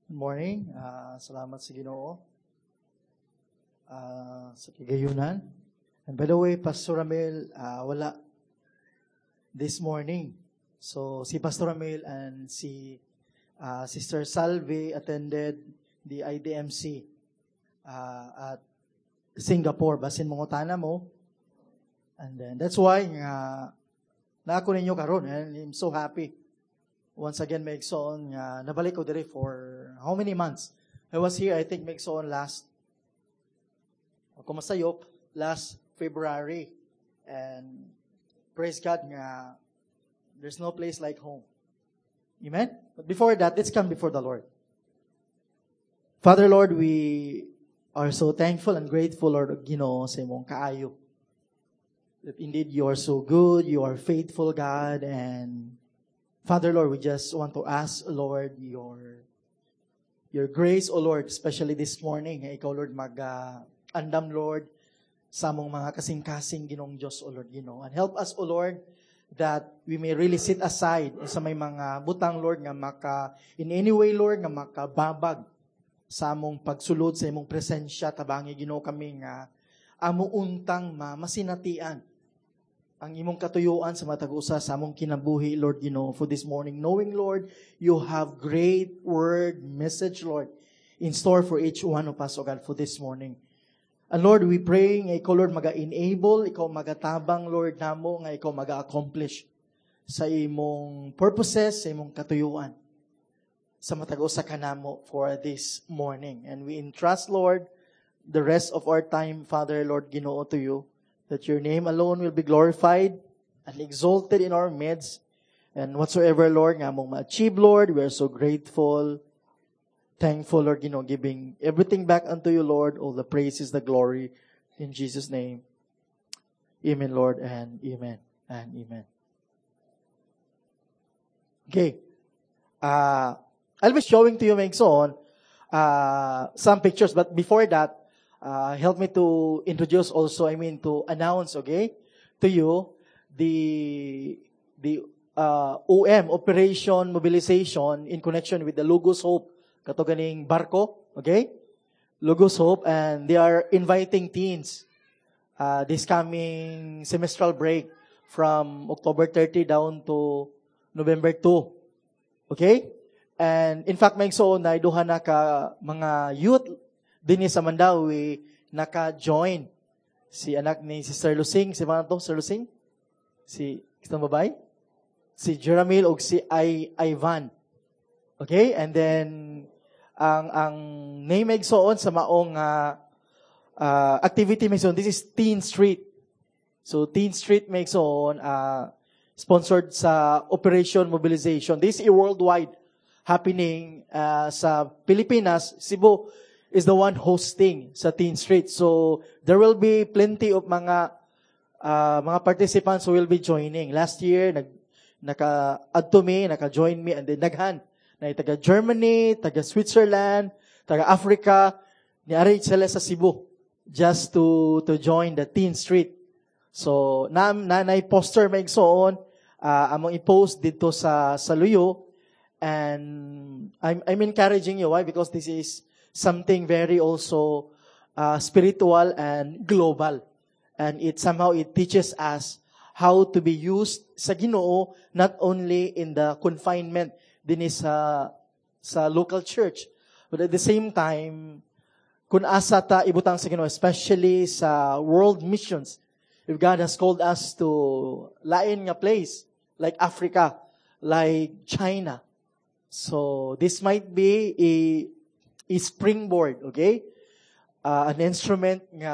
Good morning. Salamat sa Ginoo sa kigayunan. And by the way, Pastor Ramil, wala this morning. So, si Pastor Ramil and si Sister Salve attended the IDMC at Singapore. Basin mong utana mo. And then, that's why naako ninyo karon, and I'm so happy. Once again, Megson, nabalik ko dire for how many months? I was here, I think, Megson last February. And praise God, there's no place like home. Amen? But before that, let's come before the Lord. Father, Lord, we are so thankful and grateful, Lord, Ginoo, sa imong kaayo. That indeed you are so good, you are faithful, God, and Father, Lord, we just want to ask, Lord, your grace, O Lord, especially this morning. Ikaw, Lord, mag-andam, Lord, sa among mga kasing-kasing Ginong Diyos, O Lord, Ginoo. And help us, O Lord, that we may really sit aside sa may mga butang, Lord, nga in any way, Lord, nga makababag sa among pagsulod, sa imong presensya, tabangi, Ginoo, kami nga among untang masinatian ang imong katuyuan sa matag-usa sa among kinabuhi, Lord, Ginoo, for this morning. Knowing, Lord, you have great word, message, Lord, in store for each one of us, O God, for this morning. And Lord, we pray nga ikaw, Lord, maga-enable, ikaw magatabang, Lord, namo, nga ikaw maga-accomplish sa imong purposes, sa imong katuyuan, sa matag-usa kanamo for this morning. And we entrust, Lord, the rest of our time, Father, Lord, Ginoo, to you, that your name alone will be glorified and exalted in our midst. And whatsoever, Lord, nga mong ma-achieve, Lord, we are so grateful, thankful, Lord, giving everything back unto you, Lord, all the praises, the glory, in Jesus' name. Amen, Lord, and amen, and amen. Okay. I'll be showing to you, Megson, some pictures, but before that, help me to introduce also, to announce, okay, to you, the OM, Operation Mobilization, in connection with the Logos Hope, kato ganing barko, okay? Logos Hope, and they are inviting teens, this coming semestral break from October 30 down to November 2, okay? And in fact, may so na duha na ka mga youth din sa Mandawi, naka-join. Si anak ni Sister Lusing, si mga to, Sister Lusing? Si, kitang babae? Si Jeramil o si Ivan. Okay? And then, ang name egsoon sa maong activity megsoon, this is Teen Street. So, Teen Street megsoon, sponsored sa Operation Mobilization. This is worldwide happening sa Pilipinas, Cebu is the one hosting sa Teen Street. So, there will be plenty of mga participants who will be joining. Last year, naka-add to me, naka-join me, and then naghan. Na taga Germany, taga Switzerland, taga Africa, niari sila sa Cebu just to join the Teen Street. So, nanay poster maigsoon, among i-post dito sa Luyo, and I'm encouraging you. Why? Because this is something very also spiritual and global. And it teaches us how to be used sa Ginoo, not only in the confinement din sa local church, but at the same time, kung asa ta ibutang sa Ginoo, especially sa world missions, if God has called us to lain nga place, like Africa, like China. So, this might be a springboard, okay? An instrument nga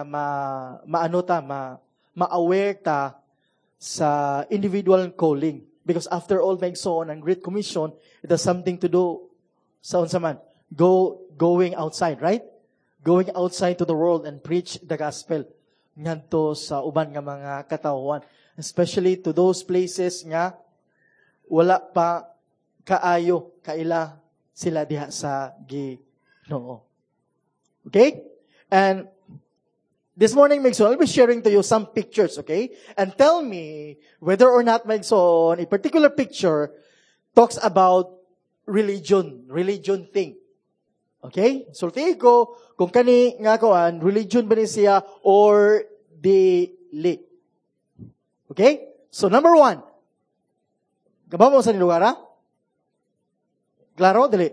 ma-aware ta sa individual calling. Because after all, Megson, ang Great Commission, it has something to do sa unsaman, going outside, right? Going outside to the world and preach the gospel ngadto sa uban nga mga katawhan, especially to those places nga wala pa kaayo kaila sila diha sa Ginoo. Okay? And this morning, Megson, I'll be sharing to you some pictures, okay? And tell me whether or not, Megson, a particular picture talks about religion thing. Okay? Sulti ko, kung kani nga kuan, religion ba ni siya or dili. Okay? So number 1. Kabaw mo sa nilugar, ha? Klaro, dili?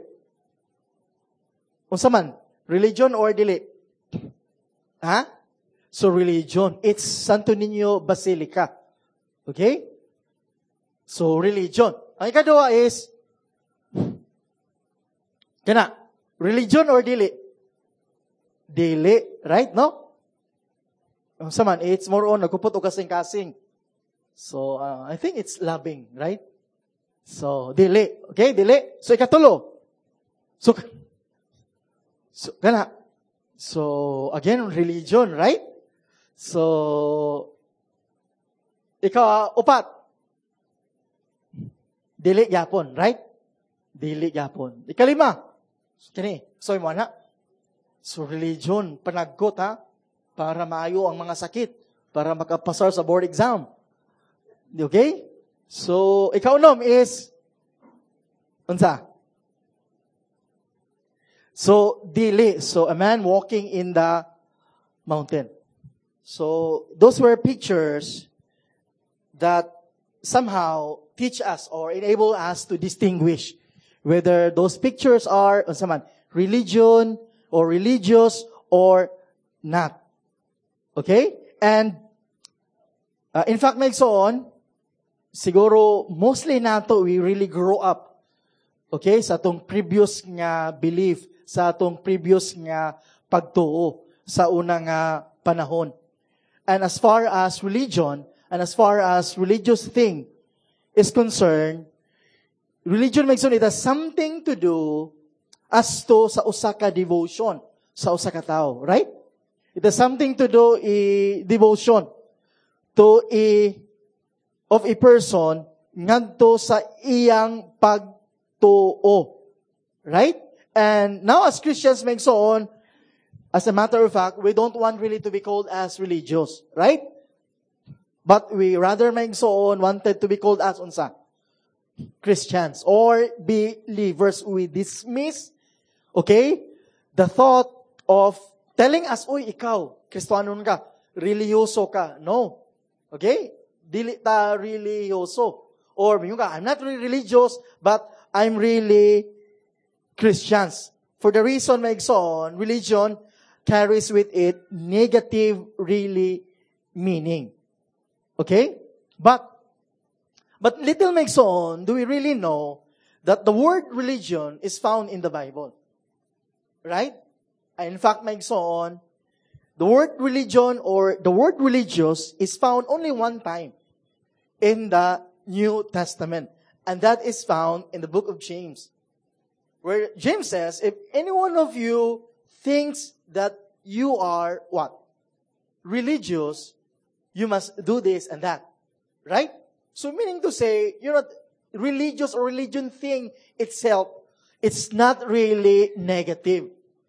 Unsa man? Religion or dili? Ha? So religion. It's Santo Niño Basilica. Okay? So religion. Ang ikaduha is, kana, religion or dili? Dili. Right, no? Unsa man? It's more on, nagkupot o kasing-kasing. So, I think it's loving, right? So, dili. Okay, dili. So, ikatulo. So, kana. So, again, religion, right? So, upat. Dili gyapon, right? Dili gyapon. Ikalima. Kini, so mo na. So, religion, panagkot, ha? Para maayo ang mga sakit. Para makapasar sa board exam. Okay? So, ikaunom is, unsa? So, dili. So, a man walking in the mountain. So, those were pictures that somehow teach us or enable us to distinguish whether those pictures are, unsa man, religion or religious or not. Okay? And, in fact, magsoon, siguro, mostly nato, we really grow up. Okay? Sa atong previous nga belief, sa atong previous nga pagtuo sa unang panahon. And as far as religion, and as far as religious thing is concerned, religion makes it has something to do as to sa usa ka devotion, sa usa ka tao, right? It has something to do devotion to of a person ngadto sa iyang pagtuo. Right? And now as Christians make so on, as a matter of fact, we don't want really to be called as religious. Right? But we rather make so on wanted to be called as unsa? Christians or believers. We dismiss, okay, the thought of telling us, uy, ikaw, Kristiyanon ka, religyoso ka. No. Okay? Dili ta religyoso. Or, I'm not really religious, but I'm really Christians. For the reason maigsoon, religion carries with it negative really meaning. Okay? But little maigsoon, do we really know that the word religion is found in the Bible? Right? In fact, maigsoon, the word religion or the word religious is found only one time in the New Testament. And that is found in the book of James. Where James says, if any one of you thinks that you are what? Religious, you must do this and that. Right? So meaning to say, you're not religious or religion thing itself, it's not really negative.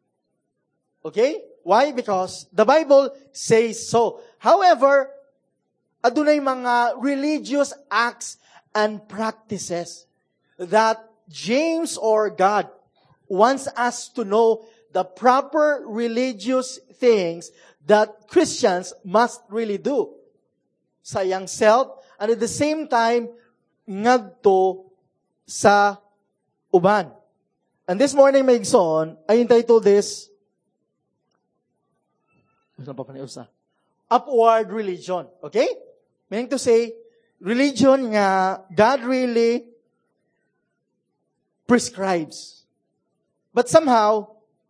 Okay? Why? Because the Bible says so. However, adunay mga religious acts and practices that James or God wants us to know the proper religious things that Christians must really do sa iyang self and at the same time ngadto sa uban. And this morning, maigsoon, I entitled this upward religion. Okay? Meaning to say, religion nga God really prescribes. But somehow,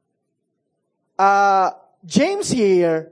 James here,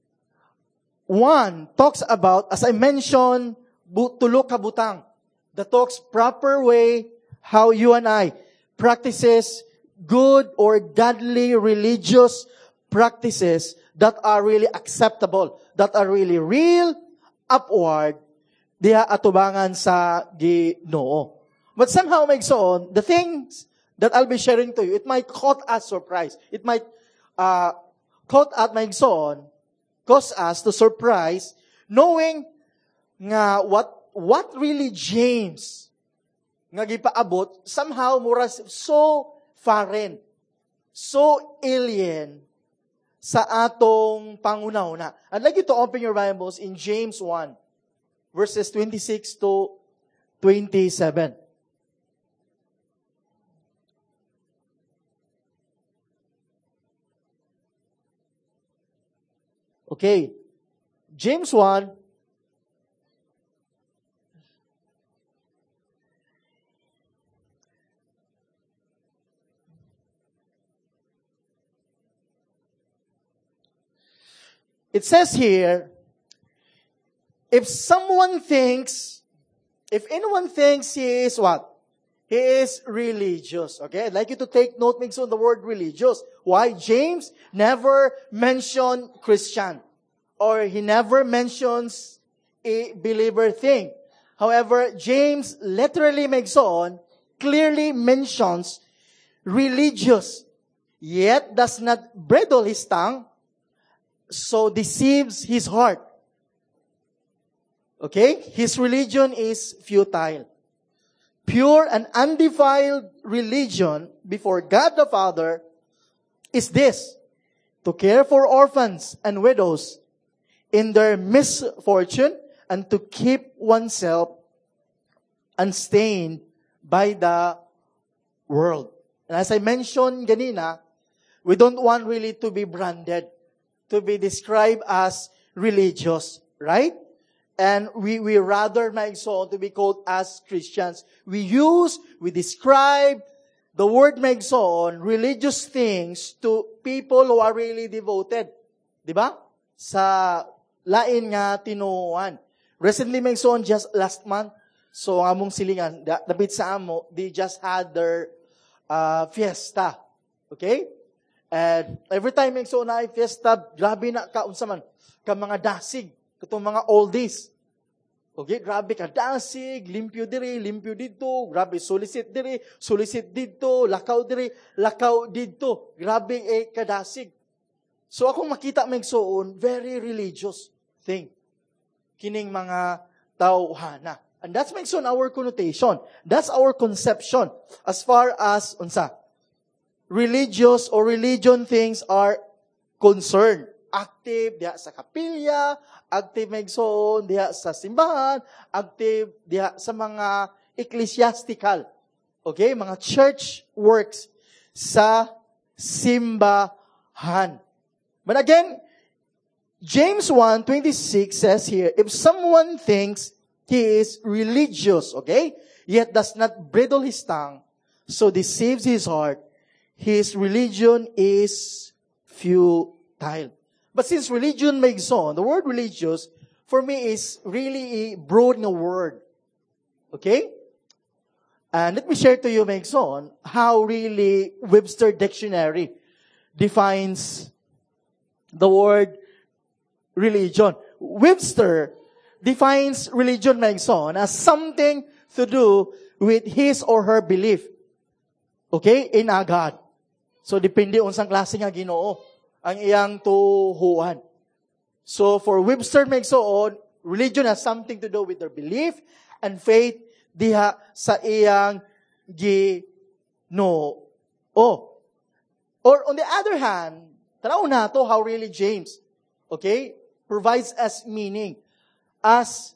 one, talks about, as I mentioned, tulo ka butang. That talks proper way how you and I practices good or godly religious practices that are really acceptable, that are really real, upward, diha atubangan sa Ginoo. But somehow, maigsoon, the things that I'll be sharing to you, it might caught us surprise. It might caught at maigsoon, cause us to surprise, knowing nga what really James nga gipaabot, somehow mura so foreign so alien sa atong pangunauna. I'd like you to open your Bibles in James 1, verses 26 to 27. Okay. James 1. It says here, if anyone thinks he is what? He is religious. Okay? I'd like you to take note, makes on the word religious. Why? James never mentioned Christian. Or he never mentions a believer thing. However, James literally clearly mentions religious, yet does not bridle his tongue, so deceives his heart. Okay? His religion is futile. Pure and undefiled religion before God the Father is this: to care for orphans and widows in their misfortune and to keep oneself unstained by the world. And as I mentioned ganina, we don't want really to be branded, to be described as religious, right? And we rather maigsoon to be called as Christians. We describe the word maigsoon, religious things, to people who are really devoted. Diba? Sa lain nga tinuan. Recently maigsoon, just last month, so among silingan, dapit sa amo, they just had their fiesta. Okay? And every time maigsoon na ay fiesta, grabe na kaunsa man ka mga dasig, katong mga oldies. Okay, grabe ka dasig, limpyo diri, limpyo dito, grabe solicit diri, solicit dito, lakaw diri, lakaw dito. Grabe kadasig. So akong makita maigsoon, very religious thing. Kining mga tawhana. And that's maigsoon our connotation. That's our conception as far as unsa religious or religion things are concerned. Active diha sa kapilya, active maigsoon diha sa simbahan, active diha sa mga ecclesiastical. Okay, mga church works sa simbahan. But again, James 1:26 says here, if someone thinks he is religious, okay, yet does not bridle his tongue, so deceives his heart, his religion is futile. But since religion maigsoon, the word religious, for me, is really a broad word. Okay? And let me share to you, maigsoon, how really Webster Dictionary defines the word religion. Webster defines religion, maigsoon, as something to do with his or her belief. Okay? In a God. So, depende unsang klase nga Ginoo ang iyang tuhuan. So, for Webster maigsoon, religion has something to do with their belief and faith diha sa iyang Ginoo. Or on the other hand, tanaw na to how really James, okay, provides us meaning as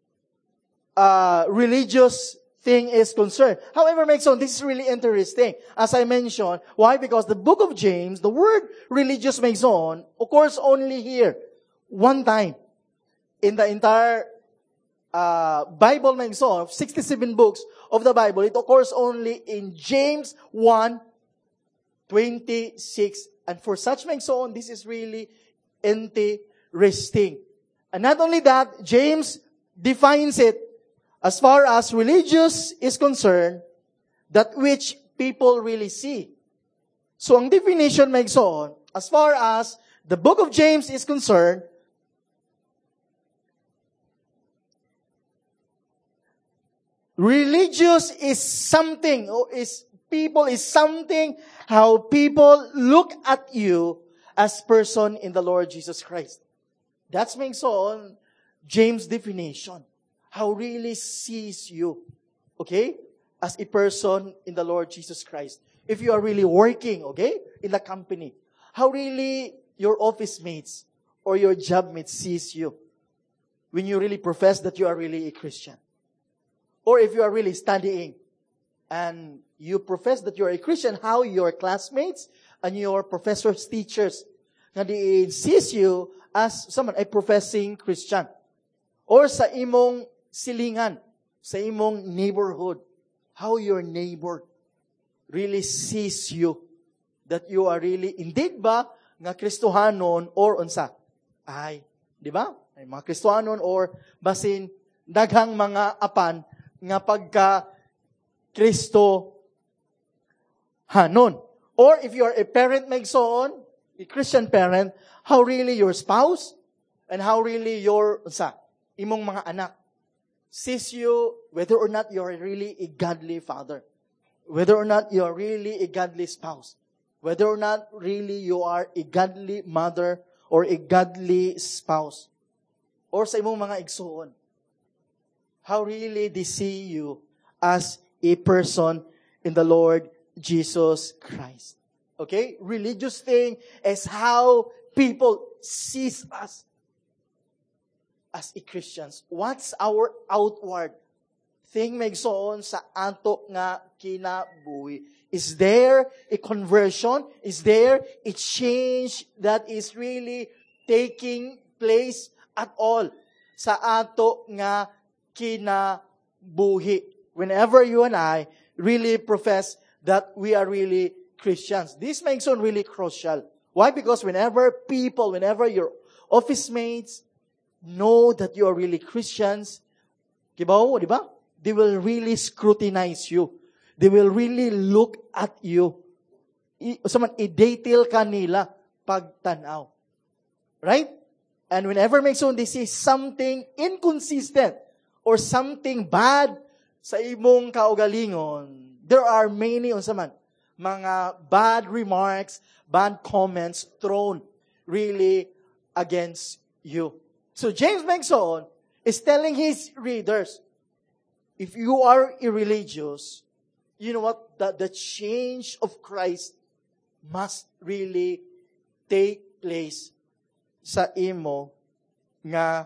religious thing is concerned. However, maigsoon, this is really interesting. As I mentioned, why? Because the book of James, the word religious maigsoon, occurs only here, one time. In the entire Bible maigsoon, 67 books of the Bible, it occurs only in James 1:26. And for such maigsoon, this is really interesting. And not only that, James defines it as far as religious is concerned, that which people really see. So, ang definition maigsoon, as far as the book of James is concerned, religious is something, how people look at you as person in the Lord Jesus Christ. That's maigsoon, James' definition. How really sees you, okay, as a person in the Lord Jesus Christ. If you are really working, okay, in the company, how really your office mates or your job mates sees you when you really profess that you are really a Christian. Or if you are really studying and you profess that you are a Christian, how your classmates and your professors, teachers, nga di sees you as someone, a professing Christian. Or sa imong silingan, sa imong neighborhood, how your neighbor really sees you, that you are really, indeed ba, nga Kristohanon or unsa? Ay, di ba? Ay mga Kristohanon or basin, daghang mga apan, nga pagka Kristo hanon. Or if you are a parent, magsoon, a Christian parent, how really your spouse and how really your imong mga anak sees you, whether or not you are really a godly father, whether or not you are really a godly spouse, whether or not really you are a godly mother or a godly spouse, or sa imong mga igsoon, how really they see you as a person in the Lord Jesus Christ. Okay? Religious thing is how people sees us as a Christians. What's our outward thing magsoon sa ato nga kinabuhi? Is there a conversion? Is there a change that is really taking place at all sa ato nga kinabuhi? Whenever you and I really profess that we are really Christians. This makes it really crucial. Why? Because whenever your office mates know that you are really Christians, kibaw, di ba? They will really scrutinize you. They will really look at you. I-detail ka nila pagtanaw. Right? And whenever makes they see something inconsistent or something bad sa imong kaugalingon, there are many mga bad remarks, bad comments thrown really against you. So James Megson is telling his readers, if you are irreligious, you know what? The change of Christ must really take place sa imo nga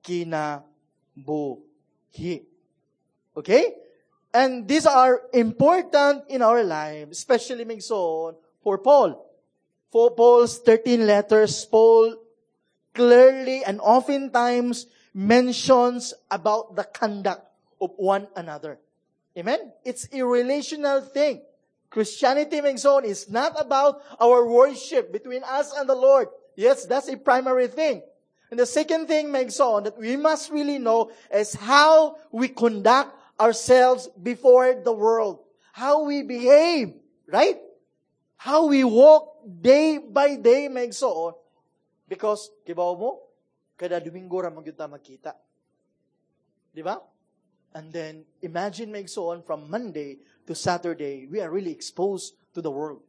kinabuhi. Okay? And these are important in our lives, especially Megson, for Paul. For Paul's 13 letters, Paul clearly and oftentimes mentions about the conduct of one another. Amen? It's a relational thing. Christianity, Megson, is not about our worship between us and the Lord. Yes, that's a primary thing. And the second thing, Megson, that we must really know is how we conduct ourselves before the world. How we behave, right? How we walk day by day, Megson. Because, kibaw mo, kada Domingo ra magyuta makita. Di ba? And then, imagine, Megson, from Monday to Saturday, we are really exposed to the world.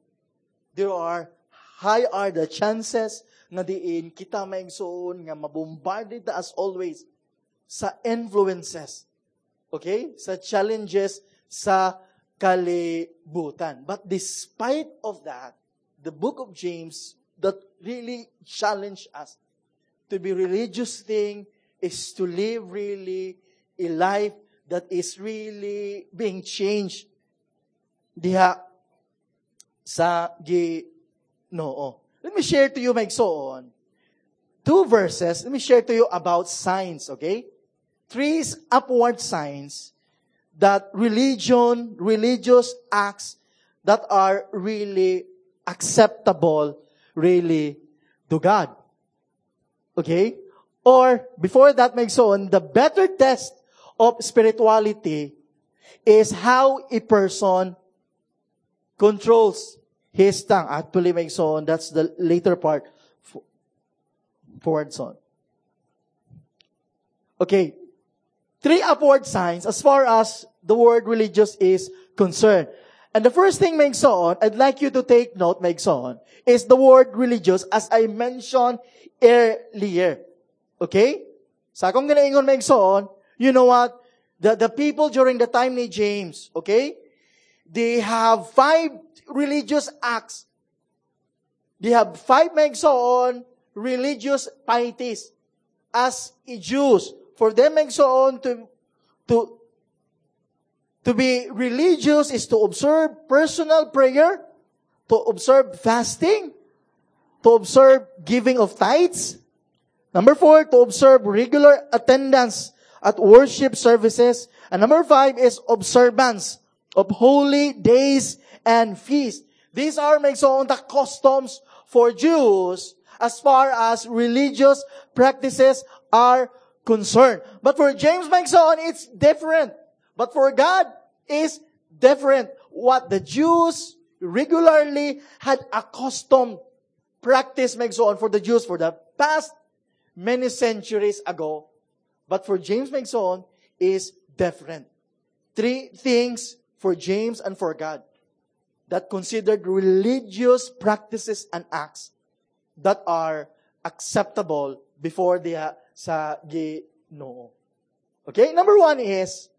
High are the chances nga diin kita, Megson, nga mabombarded as always sa influences. Okay? Sa challenges sa kalibutan. But despite of that, the book of James that really challenge us to be religious thing is to live really a life that is really being changed diha sa Ginoo. Let me share to you, Megson, 2 verses. Let me share to you about signs, okay? 3 upward signs that religious acts that are really acceptable, really, to God. Okay? Or, before that, Megson, the better test of spirituality is how a person controls his tongue. Actually, Megson, that's the later part. Forward son. Okay. 3 upward signs as far as the word religious is concerned. And the first thing, Megson, I'd like you to take note, Megson, is the word religious as I mentioned earlier. Okay? Sa akong ganaingon, Megson, you know what? The people during the time ni James, okay? They have 5 religious acts. They have 5 megsoon religious pieties. As a Jews, for them megsoon to be religious is to observe personal prayer, to observe fasting, to observe giving of tithes. Number 4, to observe regular attendance at worship services. And number 5 is observance of holy days and feasts. These are the customs for Jews as far as religious practices are concerned. But for James it's different. But for God, is different. What the Jews regularly had accustomed practice for the Jews for the past many centuries ago. But for James is different. 3 things for James and for God that considered religious practices and acts that are acceptable before the sa Ginoo. Okay? Number 1 is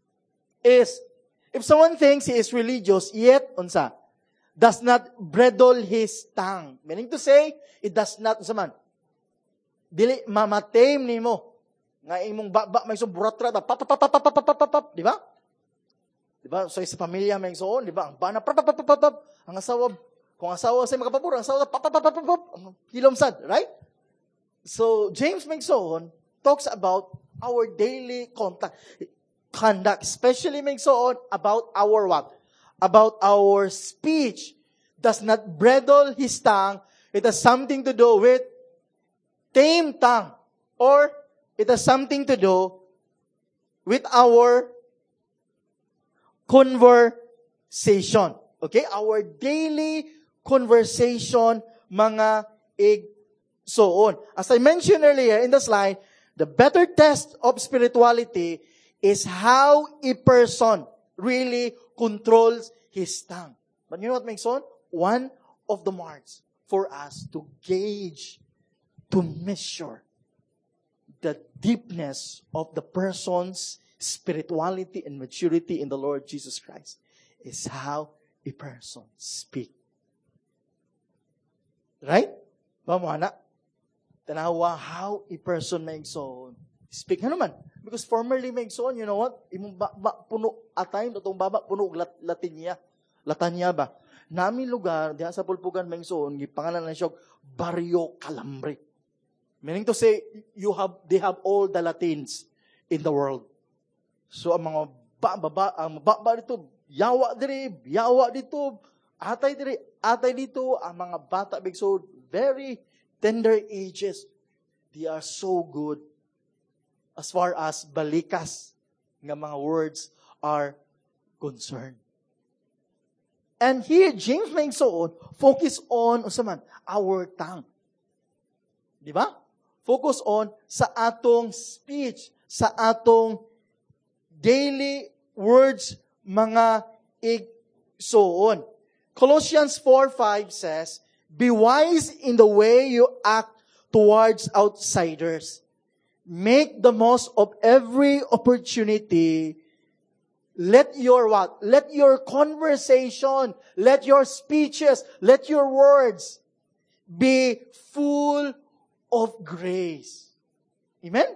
if someone thinks he is religious, yet, does not bridle his tongue. Meaning to say, it does not, dili mamatame nimo. Nga imong baba, may so buratra, di ba? Di ba? So, sa pamilya, may so, di ba? Ang bana, ang asawa, kung asawa sa'yo makapapura, ang asawa, hilomsad, right? So, James Mengsoon talks about our daily conduct, especially about our what? About our speech. Does not bridle his tongue. It has something to do with tame tongue. Or it has something to do with our conversation. Okay? Our daily conversation, mga igsoon. As I mentioned earlier in the slide, the better test of spirituality is how a person really controls his tongue. But you know what makes on? One of the marks for us to gauge, to measure the deepness of the person's spirituality and maturity in the Lord Jesus Christ is how a person speaks. Right? Mamana? Tanawa how a person makes on speak. Ano man? Because formerly makes on, you know what? Imong puno atay, itong baba, puno Latanya ba? Nami lugar, diha sa Pulpugan Mengson, gipangalan na siya, Barrio Calambre. Meaning to say, they have all the Latins in the world. So, ang mga baba dito, yawa dito, atay dito, ang mga bata, so very tender ages. They are so good as far as balikas nga mga words are concerned. And here, James Mengsoon focus on our tongue. Di ba? Focus on sa atong speech, sa atong daily words, mga igsoon. Colossians 4:5 says, "Be wise in the way you act towards outsiders. Make the most of every opportunity. Let your what? Let your conversation, let your speeches, let your words be full of grace." Amen?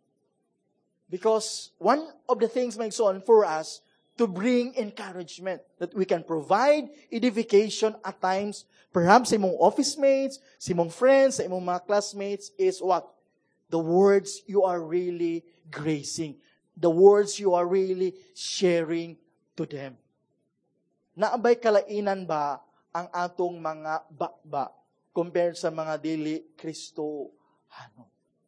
Because one of the things makes on for us to bring encouragement, that we can provide edification at times, perhaps sa imong office mates, sa imong friends, sa imong mga classmates, is what? The words you are really gracing. The words you are really sharing to them. Naabay kalainan ba ang atong mga bakba compared sa mga dili Kristohano?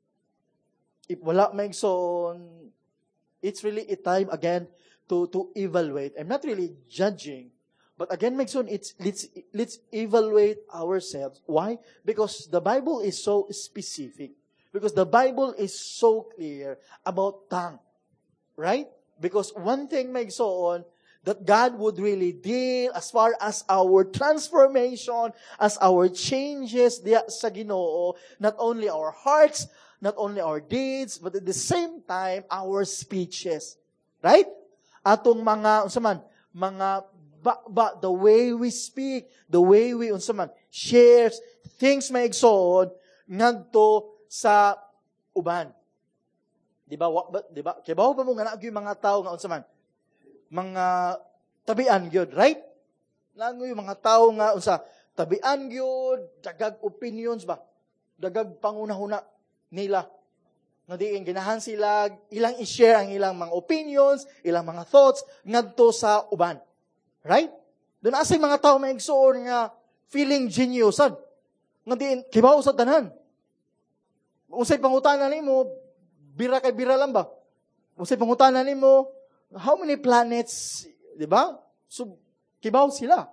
If wala maigsoon, it's really a time again to evaluate. I'm not really judging, but again maigsoon, let's evaluate ourselves. Why? Because the Bible is so specific. Because the Bible is so clear about tongue. Right? Because one thing makes on that God would really deal as far as our transformation, as our changes diya sa Ginoo, not only our hearts, not only our deeds, but at the same time, our speeches. Right? Atong mga ba, the way we speak, the way we, unsa man, shares, things may igsoon, ngadto sa uban. Diba? Diba? Kaya ba mo nga yung mga tao nga, unsa man, mga tabian gyud, right? Langoy yung mga tao nga, unsa, tabian gyud, dagag opinions ba? Dagag pangunahuna nila. Nga diin, ginahan sila, ilang i-share ang ilang mga opinions, ilang mga thoughts, ngadto sa uban. Right? Doon asay mga tao may igsoon nga feeling geniusan. Nga diin, kibaw sa tanan. Unsay pangutanan nimo, bira kay bira lang ba? Unsay pangutanan nimo, how many planets, di ba? So, kibaw sila.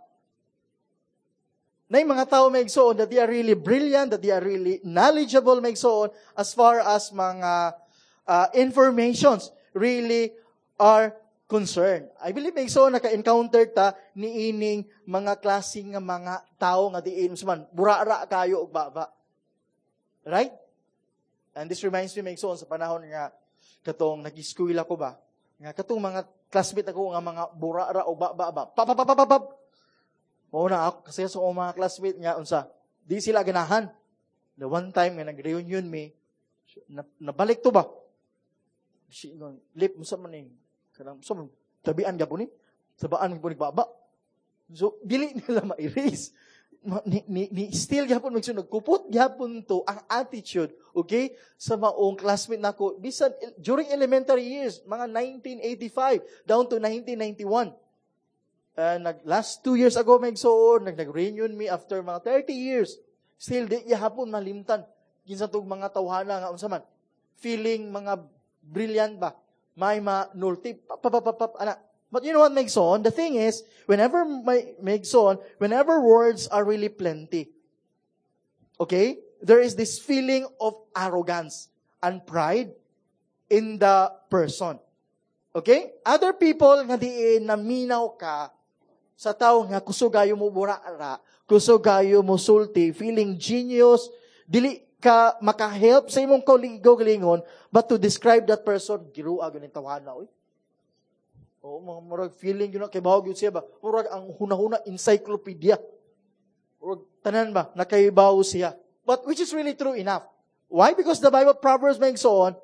Na yung mga tao may igsoon that they are really brilliant, that they are really knowledgeable may igsoon as far as mga informations really are concerned. I believe may igsoon naka-encounter ta ni ining mga klaseng nga mga tao nga diin man burara kayo og baba. Right? And this reminds me may igsoon sa panahon nga katong nag-school ako ba, nga katong mga classmate ako nga mga burara og baba. Pap. Mauna ako, kasi sa mga classmate nga, unsa, di sila ganahan. The one time nga nag-reunion me, nabalik to ba? Lip mo sa maning, tabian ka po ni, sabaan po ni baba. So, dili nila ma-erase. Still gapon magsunod, kupot gapon to ang attitude, okay, sa maong classmate nako, bisan during elementary years, mga 1985 down to 1991. Last 2 years ago, may igsoon, nag-reunion me after mga 30 years. Still, di hapon malimtan. Kinsa tog mga tawhana nga unsa man. Feeling mga brilliant ba? May nulti. Ana. But you know what makes on? The thing is, whenever makes on, whenever words are really plenty, okay, there is this feeling of arrogance and pride in the person. Okay? Other people nga diin naminaw ka sa tao nga kusugayo mo burara, kusugayo mo sulti, feeling genius, dili ka makahelp sa imong kauligaw-galingon, but to describe that person, giruag yun yung tawana, oy. O, murag feeling yun, kay bahog yun siya ba? Murag ang hunahuna encyclopedia. Murag tanan ba? Nakaibaw siya. But which is really true enough. Why? Because the Bible, Proverbs makes on,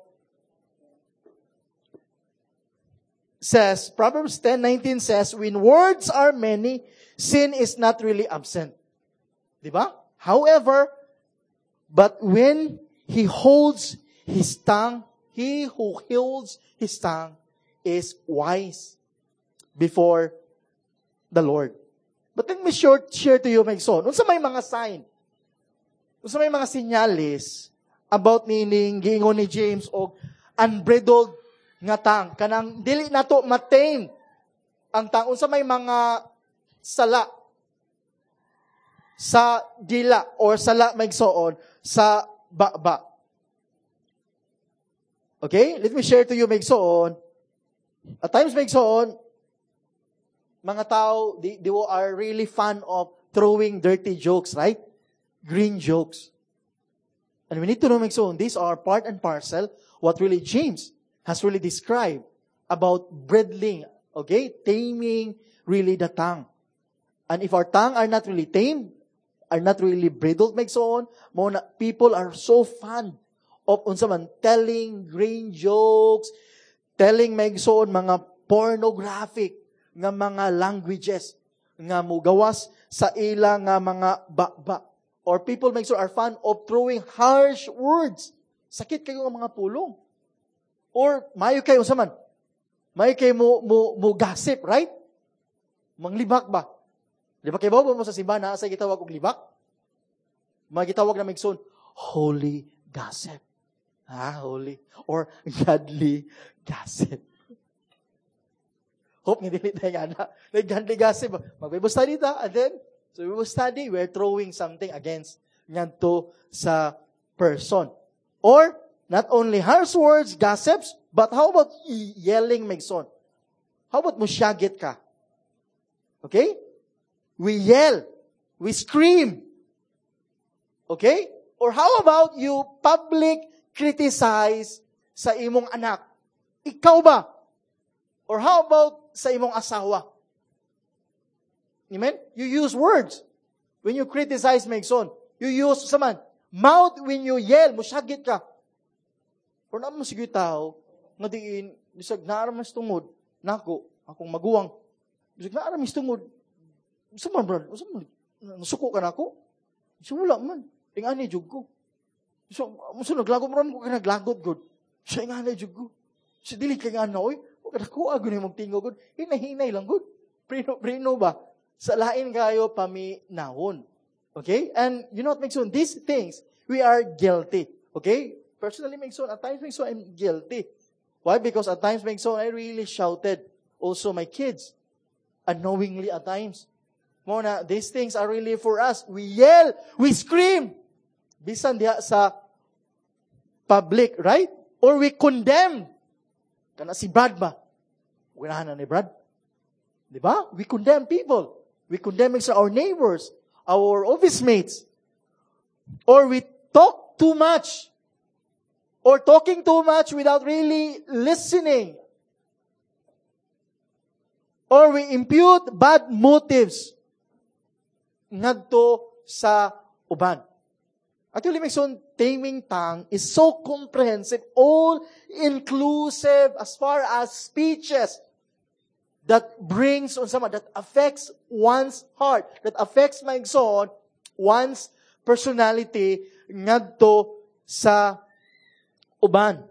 says, Proverbs 10:19 says, when words are many, sin is not really absent. Diba? However, but when he holds his tongue, he who holds his tongue is wise before the Lord. But let me share to you, my son, unsa may mga sign, unsa may mga sinyalis about meaning, giingon ni James, o unbridled nga tang, kanang dili nato ma-tame ang tang, unsa may mga sala sa dila or sala maigsoon sa baba. Okay? Let me share to you maigsoon. At times maigsoon, mga tao, they are really fan of throwing dirty jokes, right? Green jokes. And we need to know maigsoon, these are part and parcel what really James has really described about bridling, okay? Taming really the tongue. And if our tongue are not really tamed, are not really bridled, people are so fond of unsaman telling green jokes, telling mga pornographic nga mga languages nga mugawas sa ilang nga mga baba. Or people are fond of throwing harsh words. Sakit kayo ng mga pulong. Or, mayo kayo sa man. Mayo kayo mo gossip, right? Manglibak ba? Di ba kayo ba mo sa simbahan na sa gitawag og libak? Magitawag na migsoon, holy gossip. Holy. Or godly gossip. Hope nga dili tayo nga na. Like godly gossip. Mag-Bible study ta, and then, so we will study, we're throwing something against nganto sa person. Or, not only harsh words, gossips, but how about yelling, Megson? How about musyagit ka? Okay? We yell. We scream. Okay? Or how about you public criticize sa imong anak? Ikaw ba? Or how about sa imong asawa? Amen? You use words. When you criticize Megson, you use saman. Mouth when you yell, musyagit ka. Kung naman sige tao, nga diin, bisag naaramas tungod, nako, akong maguwang. Bisag naaramas tungod, saman brad, nasuko ka na ako? So wala man, ingani jug ko. So naglagot mo ko ka naglagot good. So ingani jug ko. So dili ka nga na, oy, huwag ka nakuha, gano'y magtingo good. Hinay-hinay lang good. Prino ba? Sa lain kayo paminahon. Okay? And you know what makes sense? These things, we are guilty. Okay? Personally, makes sense. At times, makes sense, I'm guilty. Why? Because at times, makes sense, I really shouted. Also, my kids. Unknowingly at times. Mona, these things are really for us. We yell. We scream. Bisan diha sa public, right? Or we condemn. Kana si Brad ba? Wala na ni Brad. Diba? We condemn people. We condemn our neighbors, our office mates. Or we talk too much. Or talking too much without really listening. Or we impute bad motives ngadto sa uban. Actually, taming tongue is so comprehensive, all-inclusive as far as speeches that brings on someone, that affects one's heart, that affects one's personality ngadto sa uban.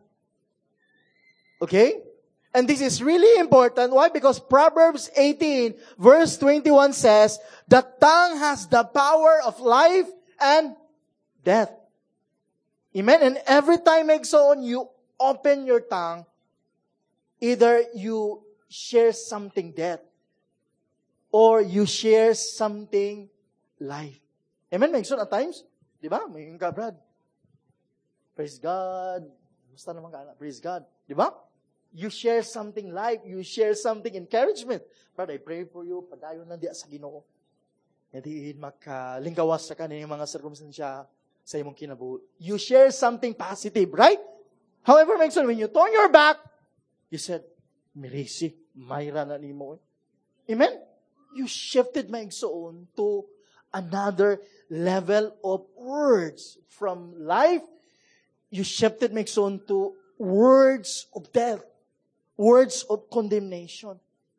Okay? And this is really important. Why? Because Proverbs 18 verse 21 says, the tongue has the power of life and death. Amen? And every time you open your tongue, either you share something death or you share something life. Amen? At times, di ba? May ka, Brad. Praise God. Basta naman ka, praise God. Di ba? You share something life. You share something encouragement. Brad, I pray for you. Padayon lang diya sa Ginoo. Hindi makalingkawas sa kaning mga circumstansya sa imong kinabuhi. You share something positive, right? However, when you turn your back, you said, Mirisi, mayra na nimo. Amen? You shifted to another level of words. From life, you shifted to words of death. Words of condemnation.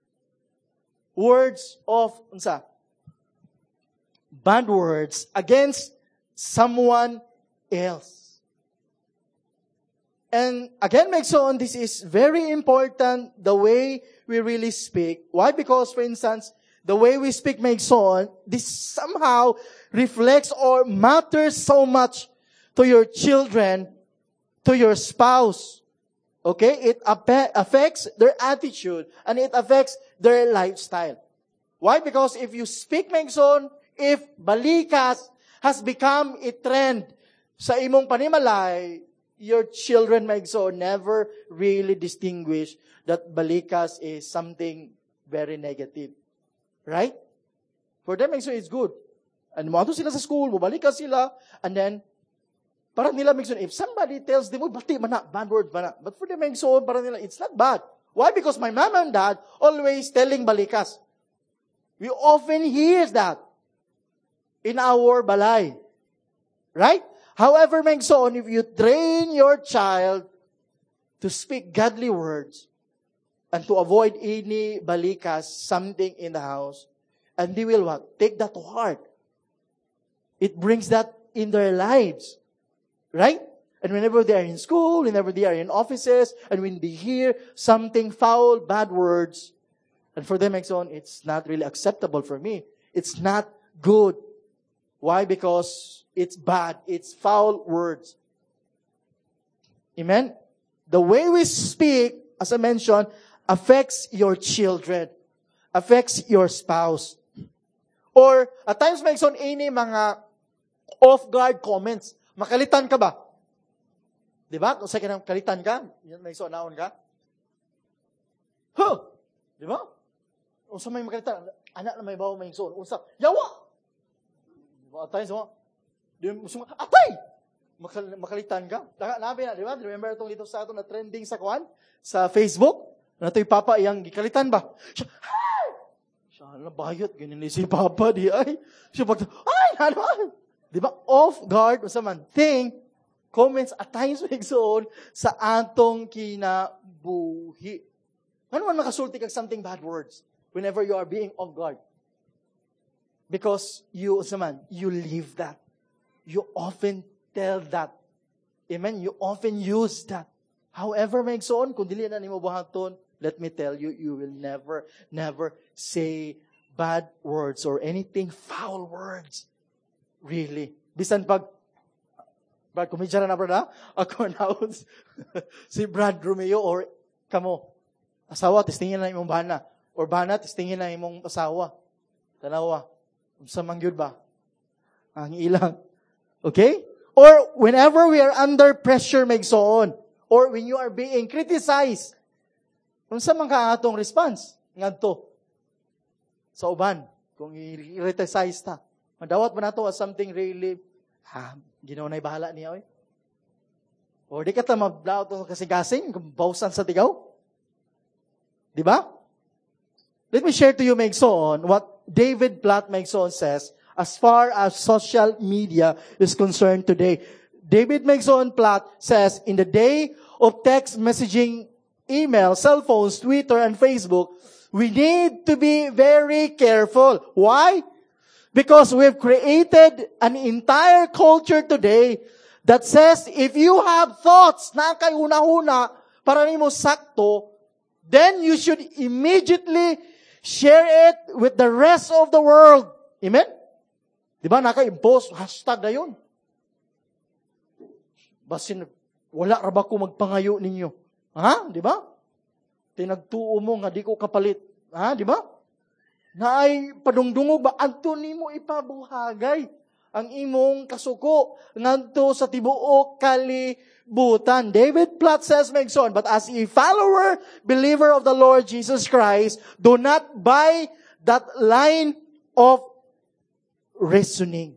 Words of, bad words against someone else. And again, this is very important, the way we really speak. Why? Because, for instance, the way we speak, this somehow reflects or matters so much to your children, to your spouse. Okay? It affects their attitude and it affects their lifestyle. Why? Because if you speak, if balikas has become a trend sa imong panimalay, your children, never really distinguish that balikas is something very negative. Right? For them, it's good. And mga sila sa school, balikas sila, and then, parang nila, if somebody tells them, bati man na, bad word man na. But for them, parang nila, it's not bad. Why? Because my mom and dad always telling balikas. We often hear that in our balay. Right? However, if you train your child to speak godly words and to avoid any balikas, something in the house, and they will what? Take that to heart. It brings that in their lives. Right? And whenever they are in school, whenever they are in offices, and when they hear something foul, bad words, and for them, it's not really acceptable for me. It's not good. Why? Because it's bad. It's foul words. Amen? The way we speak, as I mentioned, affects your children, affects your spouse. Or, at times, any mga off-guard comments. Makalitan ka ba? Diba? Kung sa'yo ka kalitan ka, yun, naon ka. Huh! Diba? Kung sa may makalitan, anak na may bawa may son. Unsa, yawa! Atay, atay! Makalitan ka. Nabi na, di ba? Remember itong dito sa ato na trending sa Facebook? Na ito'y papa iyang gikalitan ba? Nabayot, ganyan si Papa, di ay. Siya pag, ay, ano? Di ba? Off guard, o sa man, thing, comments at times magsoon sa atong kinabuhi. Ano man nakasulti kag something bad words whenever you are being off guard? Because you, sa man, you live that. You often tell that. Amen? You often use that. However, magsoon, kung dili na nimo buhaton, let me tell you, you will never say bad words or anything foul words. Really. Bisan pag, Brad, kumidya na brad ha? Ako announce si Brad Romeo or kamo. Asawa, testingin na imong bana. Or bana, testingin na imong asawa. Tanawa. Sa mangyud ba? Ang ilang. Okay? Or whenever we are under pressure, magsoon. Or when you are being criticized. Unsa man ka atong response? Ngadto. Sa uban. Kung i-criticize ta. Madawat ba nato as something really, ginawa na'y bahala niya, oy. O di ka ta mablaw ito kasing-kasing, bawsan sa tigaw. Di ba? Let me share to you, Megsoon, what David Platt Megsoon says as far as social media is concerned today. David Megsoon Platt says, in the day of text messaging, email, cell phones, Twitter, and Facebook, we need to be very careful. Why? Because we've created an entire culture today that says if you have thoughts na kay una-una para nimo sakto, then you should immediately share it with the rest of the world. Amen? Di ba? Naka-impose, hashtag na yun. Basin, wala ra ba ko magpangayo ninyo? Ha? Di ba? Tinagtuo mo nga di ko kapalit. Ha? Di ba? Na ay padungdungo ba adto nimo ipabuhagay ang imong kasuko ngadto sa tibuok kalibutan. David Platt says, Megson, but as a follower, believer of the Lord Jesus Christ, do not buy that line of reasoning.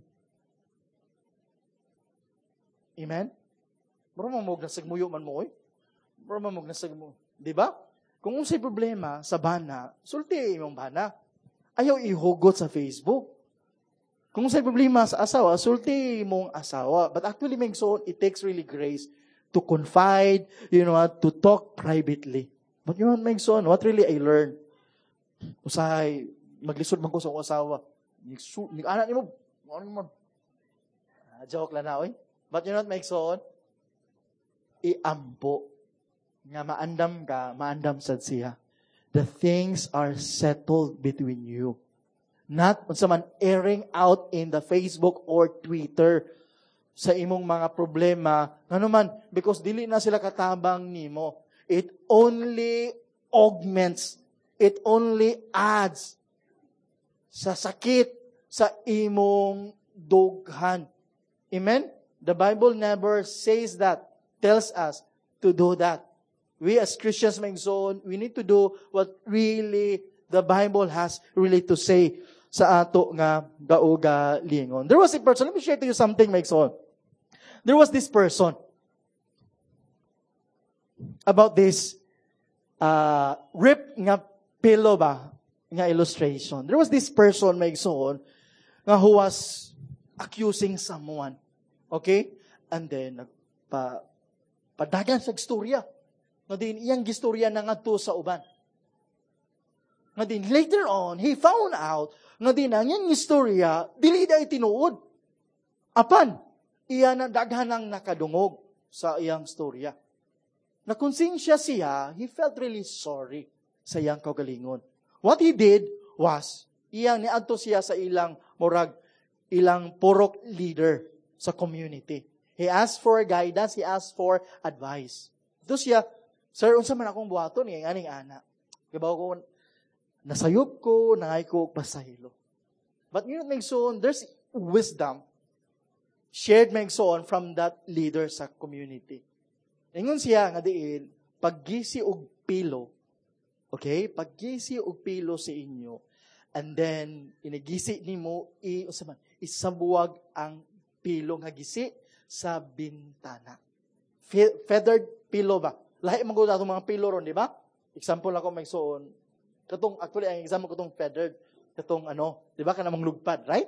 Amen? Bro, mamog na sagmuyo man mo, oy. Bro, mamog na sagmuyo. Di ba? Kung unsay problema sa bana, sulti imong bana. Ayaw ihugot sa Facebook. Kung unsay problema sa asawa, sulti mong asawa. But actually, Megson, it takes really grace to confide, to talk privately. But Megson, what really I learned? Usahay, maglisod man ko sa akong asawa. Anak ni mo, joke lang na, oy. But Megson, iampo. Nga maandam sad siya. The things are settled between you. Not someone airing out in the Facebook or Twitter sa imong mga problema. Ano man, because dili na sila katabang nimo. It only augments. It only adds sa sakit sa imong dughan. Amen? The Bible never says that, tells us to do that. We as Christians, Megson, we need to do what really the Bible has really to say sa ato nga kaugalingon. There was a person, let me share to you something, Megson. There was this person about this rip nga pillow ba, nga illustration. There was this person, Megson, nga who was accusing someone. Okay? And then, padagan sa istorya. Nga din, iyang gistorya na nga to sa uban. Nga din, later on, he found out, nga din, ang iyang istorya, dili na itinuod. Apan, iya na daghanang nakadungog sa iyang istorya. Nakonsensya siya, he felt really sorry sa iyang kaugalingon. What he did was, iyang niadto siya sa ilang purok leader sa community. He asked for guidance, he asked for advice. Ito siya, sir, unsa man akong buhaton, aning ana. Kabaw ko, nasayop ko, nangay ko, pasahilo. But Megson, there's wisdom shared, Megson, from that leader sa community. Ingon siya nga diin, paggisi og pilo, okay? Paggisi og pilo sa inyo, and then, inagisi nimo, isabuwag ang pilo nga gisi sa bintana. Feathered pillow ba? Lahi mga itong mga pillow ron, di ba? Example ako, Megson. Actually, ang example ko itong feathered. katong di ba ka namang lugpad, right?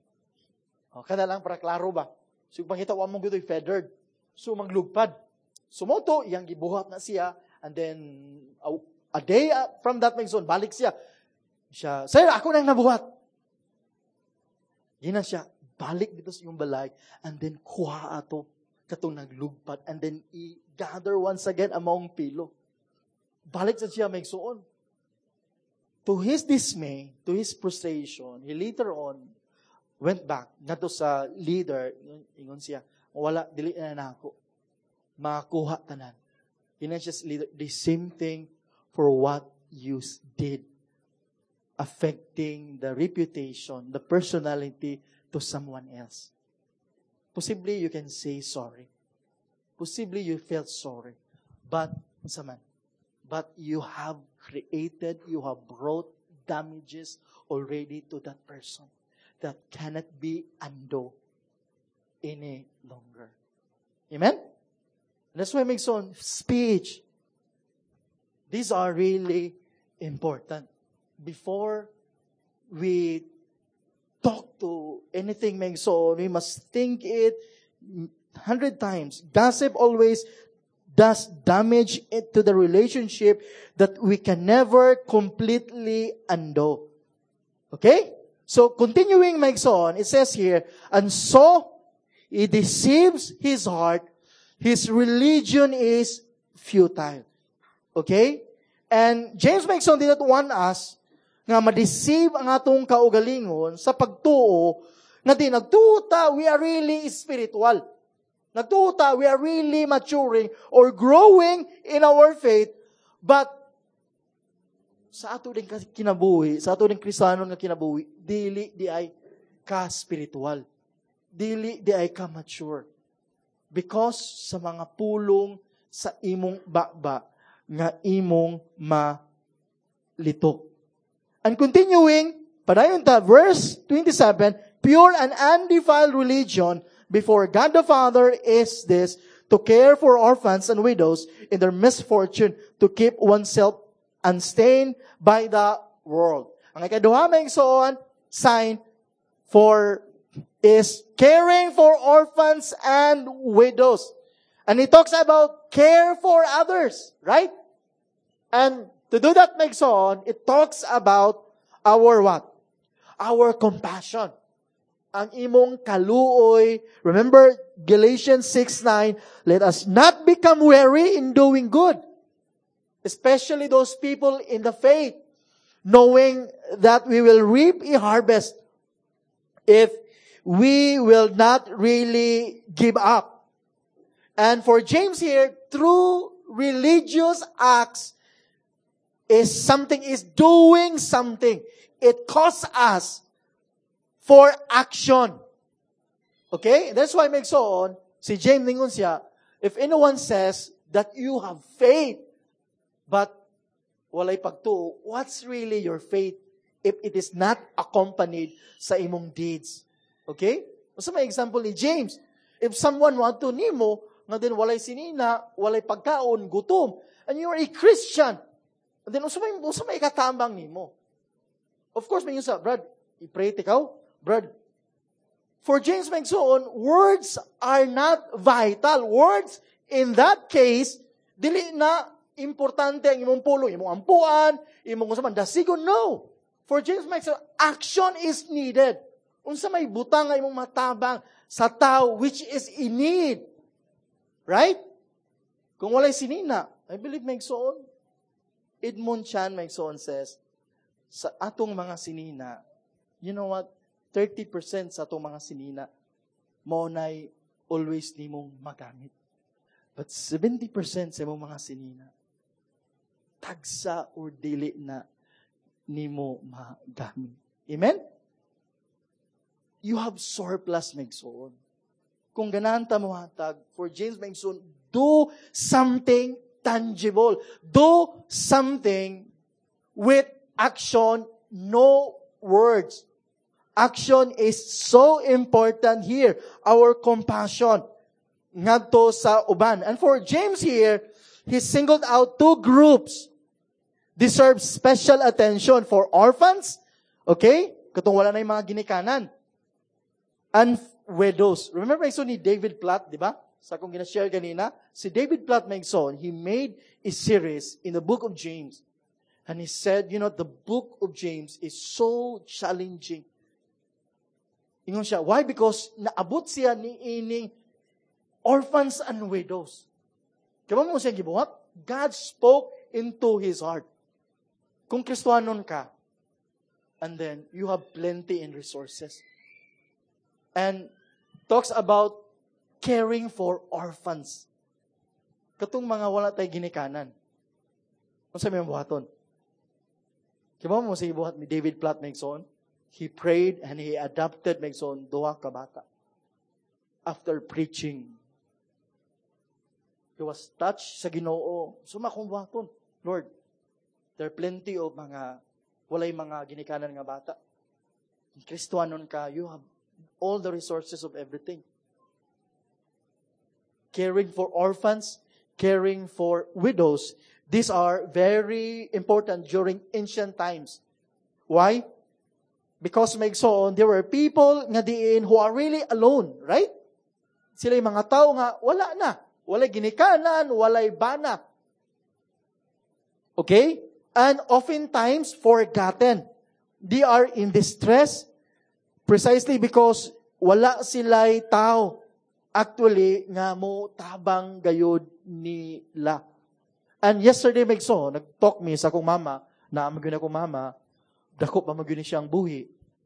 O, kada lang para klaro ba? So, pangita, wa mong gito'y feathered. So, maglugpad. Sumoto, iyang gibuhat na siya, and then, a day from that magson, balik siya. Sir, ako nang nabuhat. Yan na siya, balik dito sa iyong balay, and then, kuha ato, katong naglugpad, and then, i-gather once again among pilo. Balik sa siya magsoon. To his dismay, to his frustration, he later on went back nato sa leader, ingon siya, wala, dili na ako. Makuha tanan. Inan siya sa leader, the same thing for what you did. Affecting the reputation, the personality to someone else. Possibly you can say sorry. Possibly you felt sorry. But you have created, you have brought damages already to that person that cannot be undone any longer. Amen? And that's why it makes on speech. These are really important. Before we talk to anything, we must think it 100 times. Gossip always does damage to the relationship that we can never completely undo. Okay? So, continuing on, it says here, and so, he deceives his heart, his religion is futile. Okay? And James Mason did not want us nga ma-deceive ang atong kaugalingon sa pagtuo nga di nagtuta, we are really spiritual. Nagtuta, we are really maturing or growing in our faith, but sa ato din kinabuhi, sa ato din Kristiyano nga kinabuhi, dili di ay ka-spiritual. Dili di ay ka-mature. Because sa mga pulong sa imong baba nga imong malitok. And continuing, padayon ta, verse 27, pure and undefiled religion before God the Father is this, to care for orphans and widows in their misfortune, to keep oneself unstained by the world. Ang ikaduha may sign is caring for orphans and widows. And he talks about care for others, right? And to do that it talks about our what? Our compassion. Ang imong kaluoy. Remember, Galatians 6:9, let us not become weary in doing good. Especially those people in the faith, knowing that we will reap a harvest if we will not really give up. And for James here, through religious acts is doing something. It costs us for action. Okay? That's why si James ningon siya, if anyone says that you have faith, but walay pagtuo, what's really your faith if it is not accompanied sa imong deeds? Okay? Sa may example ni James, if someone want to nimo, nga din walay sinina, walay pagkaon, gutom, and you are a Christian, and then usa may katambang nimo. Of course, may sa, Brad, i-pray ikaw, Brad. For James Magsoon, words are not vital. Words, in that case, dili na importante ang imong pulo, imong ampuan, imong usaman, dasigon, no. For James Magsoon, action is needed. Unsa may butang nga imong matabang sa tao which is in need. Right? Kung walay sinina, I believe Magsoon, Edmund Chan Magsoon says, sa atong mga sinina, you know what? 30% sa atong mga sinina, maunay always nimong magamit. But 70% sa imong mga sinina, tagsa or dili na nimo magamit. Amen? You have surplus, Magsoon. Kung ganahan ta mo hatag, for James Magsoon, do something tangible. Do something with action, no words. Action is so important here. Our compassion ngadto sa uban. And for James here, he singled out two groups deserve special attention for orphans Okay? Katong wala na yung mga ginikanan. And widows. Remember yung ni David Platt, di ba? Sa akong ginashare kanina, si David Platt Megson, he made a series in the book of James. And he said, the book of James is so challenging. Ingon siya, why? Because naabot siya ni ining orphans and widows. Kaya mo siya gibuhat? God spoke into his heart. Kung Kristohanon ka, and then you have plenty in resources. And talks about caring for orphans. Katong mga wala tayo ginikanan. Kung sa may buhaton. Kaya mo siya gibuhat ni David Platt Megson? He prayed and he adopted Megson duha ka bata. After preaching, he was touched sa Ginoo. Sumakumbaton, Lord, there are plenty of walay mga ginikanan nga bata. Kristohanon ka, you have all the resources of everything. Caring for orphans, caring for widows, these are very important during ancient times. Why? Because Megson, there were people nga diin who are really alone, right? Sila yung mga tao nga, wala na. Walay ginikanan, walay bana. Okay? And oftentimes, forgotten. They are in distress precisely because wala sila'y tao. Actually, nga mo tabang gayod nila. And yesterday, Megson, nag-talk me sa akong mama, na amagin akong mama, dako pa magyuni siyang buhi.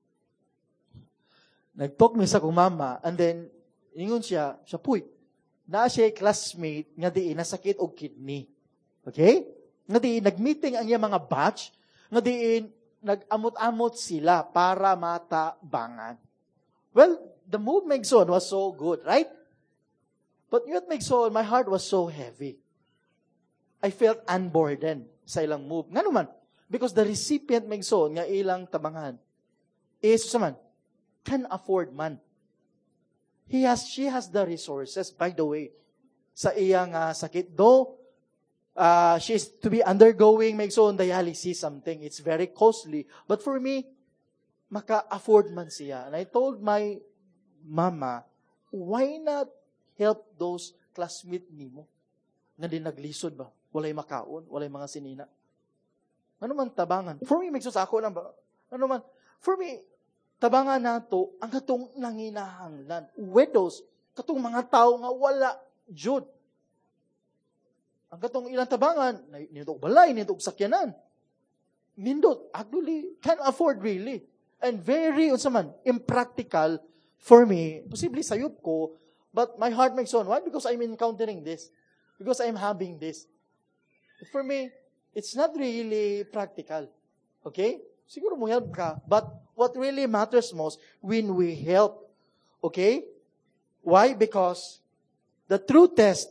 Nag-talk me sa akong mama, and then, ingon siya, puy, na siya classmate, nga di, nasakit og kidney. Okay? Nga di, nag-meeting ang iyang mga batch, nga di, nag-amot-amot sila para matabangan. Well, the move Megson was so good, right? But yun Megson, my heart was so heavy. I felt unburdened sa ilang move. Nga naman, because the recipient Megson, nga ilang tabangan, is, can afford man. She has the resources, by the way, sa iyang sakit. Though, she is to be undergoing Megson dialysis something. It's very costly. But for me, maka-afford man siya. And I told my mama, why not help those classmates nimo? Nga din naglisod ba? Walay makaon, walay mga sinina. Ano man tabangan? For me, Megson, sa ako lang ba? Ano man? For me, tabangan nato ang katong nanginahanglan. Widows, katong mga tao nga wala jud. Ang katong ilang tabangan, nindot balay, nindot sakyanan. Nindot, actually, can afford really. And very, impractical for me. Posibly sayop ko, but my heart makes on. Why? Because I'm encountering this. Because I'm having this. But for me, it's not really practical. Okay? Siguro mo help ka. But what really matters most, when we help. Okay? Why? Because the true test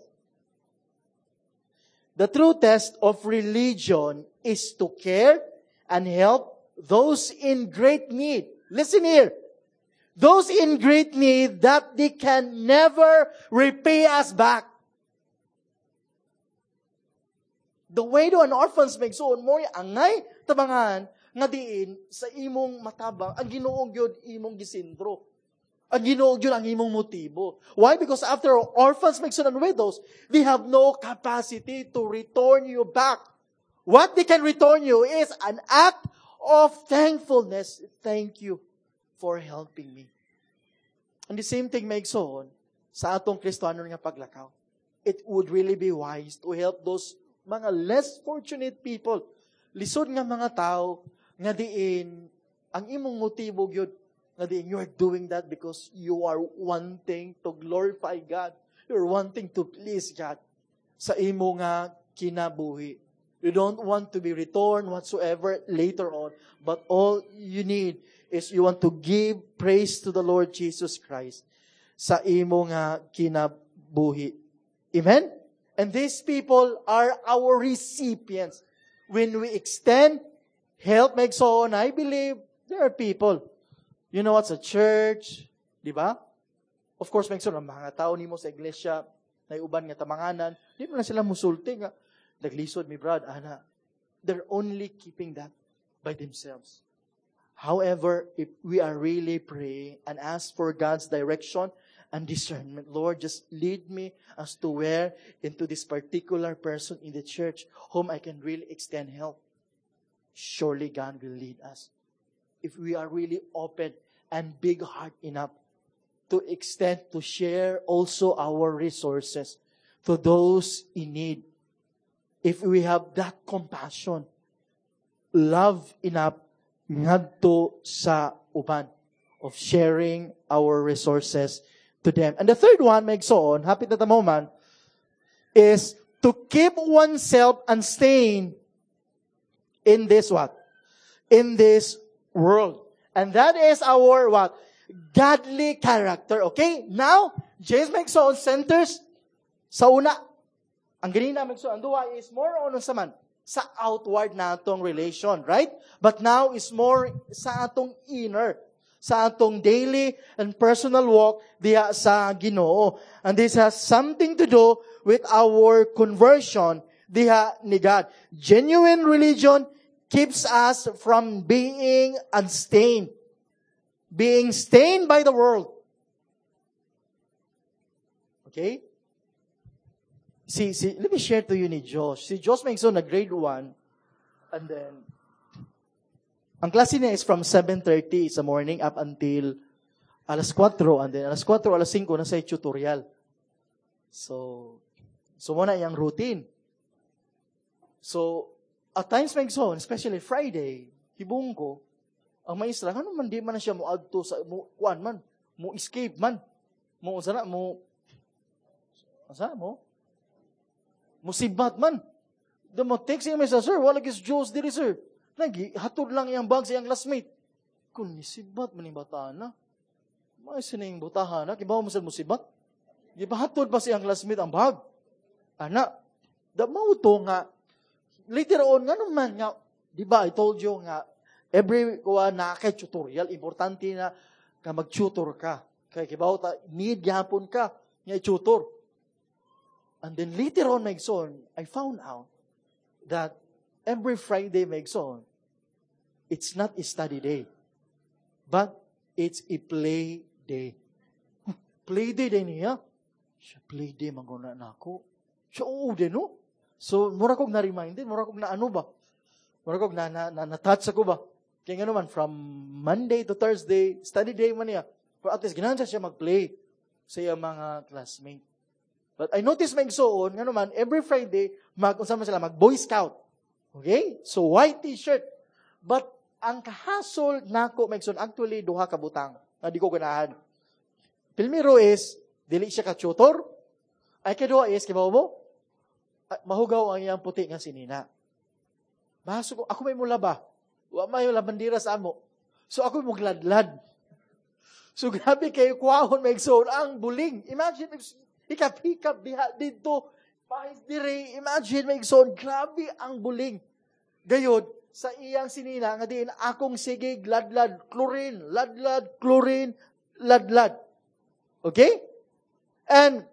of religion is to care and help those in great need. Listen here. Those in great need that they can never repay us back. The way to an orphans makes so mo angay tabangan nga diin sa imong matabang ang Ginoo gyud imong gisentro. Ang Ginoo gyud ang imong motibo. Why? Because after orphans makes and widows, they have no capacity to return you back. What they can return you is an act of thankfulness. Thank you for helping me. And the same thing makes on sa atong Kristohanon nga paglakaw. It would really be wise to help those mga less fortunate people. Lisod nga mga tao, nga diin, ang imong motibo gyud, nga diin, you are doing that because you are wanting to glorify God. You're wanting to please God sa imo nga kinabuhi. You don't want to be returned whatsoever later on, but all you need is you want to give praise to the Lord Jesus Christ sa imo nga kinabuhi. Amen? And these people are our recipients. When we extend help, make so on, I believe there are people. You know what's a church? Di ba? Of course, make so on, mga tao nimo sa iglesia, na uban nga tamanganan, di mo na sila musulti nga. Naglisod, mi brad, ana. They're only keeping that by themselves. However, if we are really praying and ask for God's direction and discernment, Lord, just lead me as to where into this particular person in the church whom I can really extend help. Surely God will lead us. If we are really open and big heart enough to extend, to share also our resources to those in need. If we have that compassion, love enough ngadto sa uban of sharing our resources to them. And the third one, Megsoon, hapit na tamoman, is to keep oneself unstained in this what? In this world. And that is our what? Godly character. Okay? Now, James Megsoon centers sa una. Ang ganina Megsoon, ang duwa is more on sa man sa outward natong relation, right? But now is more sa atong inner, sa atong daily and personal walk diya sa Ginoo. And this has something to do with our conversion diha ni God. Genuine religion keeps us from being unstained, being stained by the world. Okay? Let me share to you ni Josh. Si Josh Megsoon na grade 1, and then, ang klase niya is from 7:30 sa morning up until alas 4, and then alas 4, alas 5, nasa tutorial. So muna yung routine. So, at times Megsoon, especially Friday, hibong ko, ang maestra, ano man, di man na siya mo adto sa, mo escape man. Musibat man. Mo text yung mesa, sir, wala gis Diyos diri, sir. Lagi, hatod lang yung bag sa yung classmate. Kung nisibat man yung bata na, may sinayang butahan na, kibaw mo sa musibat. Gibahatod pa siyang classmate ang bag. Ana, mauto nga, later on, nga naman nga, di ba, I told you nga, every tutorial, importante na mag-tutor ka. Kaya kibaw need yapon ka, nga i-tutor. And then later on, Megsoon, I found out that every Friday, Megsoon, it's not a study day, but it's a play day. Play day din niya. Siya, play day, maguna na ako. Siya, oo din, no? So, mura kong na-reminded, mura kong na ano ba? Mura kong na-touch ako ba? Kaya nga naman, from Monday to Thursday, study day man niya. But at least, ginahan siya mag-play sa iyang mga classmates. But I noticed Megsoon, nga naman, every Friday, mag-Boy Scout. Okay? So, white t-shirt. But, ang kahasol nako Megsoon, actually, duha ka butang. Na di ko ganahan. Pilmiro is, dili siya ka-tutor. Ay, kadua is, kibaw mo? Mahugaw ang iyang puti nga sinina. Baso ko, ako may mula ba? May mula bandira sa amo. So, ako may mugladlad. So, grabe kayo, kuwahon Megsoon, ang buling. Imagine, hikap-hikap diha dito. Pahis dire, imagine Megsoon, grabe ang buling. Gayod, sa iyang sinina, nga diin, akong sige, ladlad, chlorine, ladlad. Okay? And,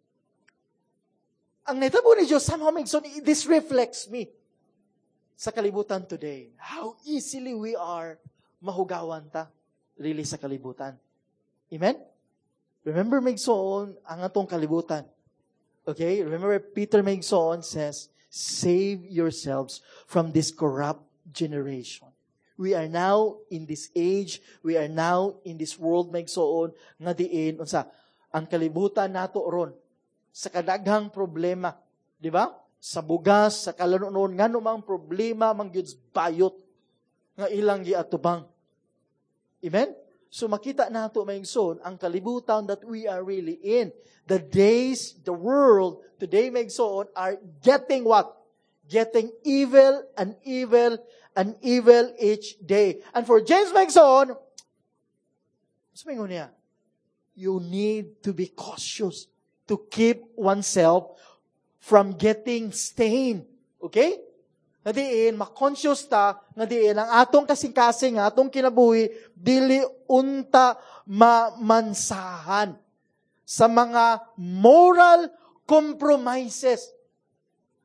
ang netabo ni Diyos, somehow Megsoon, this reflects me sa kalibutan today. How easily we are mahugawan ta, really sa kalibutan. Amen? Remember, Megsoon, ang atong kalibutan. Okay? Remember, Peter Megsoon says, save yourselves from this corrupt generation. We are now in this age, we are now in this world, Megsoon, nga diin, unsa, ang kalibutan nato ron, sa kadaghang problema, di ba? Sa bugas, sa kalanunon, nga numang problema, mangyuds bayot, nga ilang giatubang. Amen? So makita nato Megsoon ang kalibutan that we are really in. The days, the world today Megsoon are getting what? Getting evil and evil and evil each day. And for James Megsoon, sabi niya, you need to be cautious to keep oneself from getting stained. Okay? Nga diin, makonscious ta, nga diin, ang atong kasing-kasing, atong kinabuhi, dili unta mamansahan sa mga moral compromises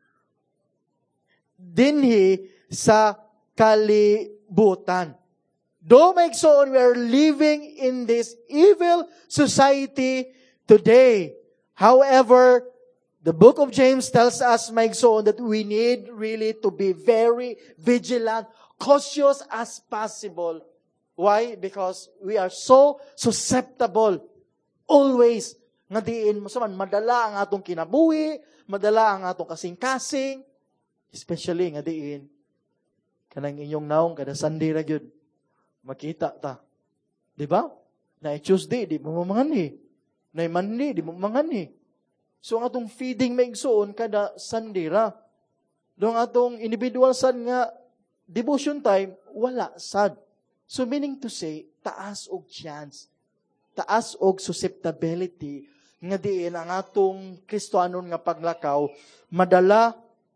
dinhi sa kalibutan. Though maigsoon, we are living in this evil society today. However, the book of James tells us, maigsoon, that we need really to be very vigilant, cautious as possible. Why? Because we are so susceptible. Always. Nga diin, madala ang atong kinabuhi, madala ang atong kasing-kasing, especially nga diin, kanang inyong naong kada Sunday ra gyud makita ta. Di ba? Na Tuesday, di mo mamangani. Na Monday, di mo mamangani. So, ang atong feeding maigsoon kada Sunday ra. Doon atong individual sad nga devotion time, wala sad. So, meaning to say, taas og chance, taas og susceptibility, nga diin ang atong Kristohanon nga paglakaw, madala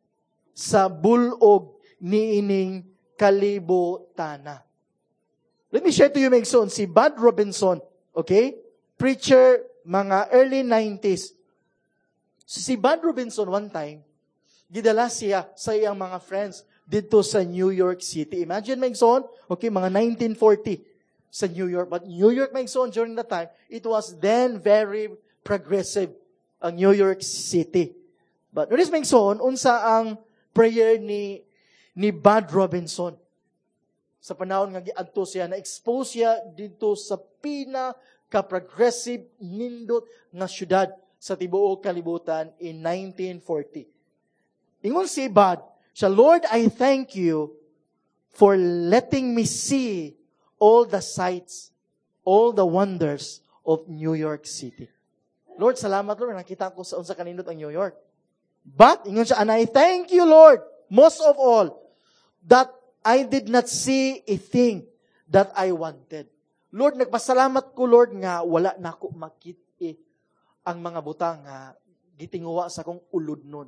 sa bulog niining kalibutana. Let me share to you, maigsoon, si Bud Robinson, okay? Preacher, mga early 90s. So, si Bud Robinson, one time, gidala siya sa iyang mga friends dito sa New York City. Imagine, maigsoon, okay, mga 1940 sa New York. But New York, maigsoon, during that time, it was then very progressive, ang New York City. But notice, maigsoon, unsa ang prayer ni Bud Robinson. Sa panahon nga giadto siya, na-expose siya dito sa pinaka-progressive nindot nga syudad sa tibuok kalibutan in 1940. Ingon si Bud, siya, Lord, I thank you for letting me see all the sights, all the wonders of New York City. Lord, salamat, Lord, nakita ko sa unsa kanindot ang New York. But, ingon siya, and I thank you, Lord, most of all, that I did not see a thing that I wanted. Lord, nagpasalamat ko, Lord, nga wala na ako makita ang mga butang nga gitinguwa sa kong ulod nun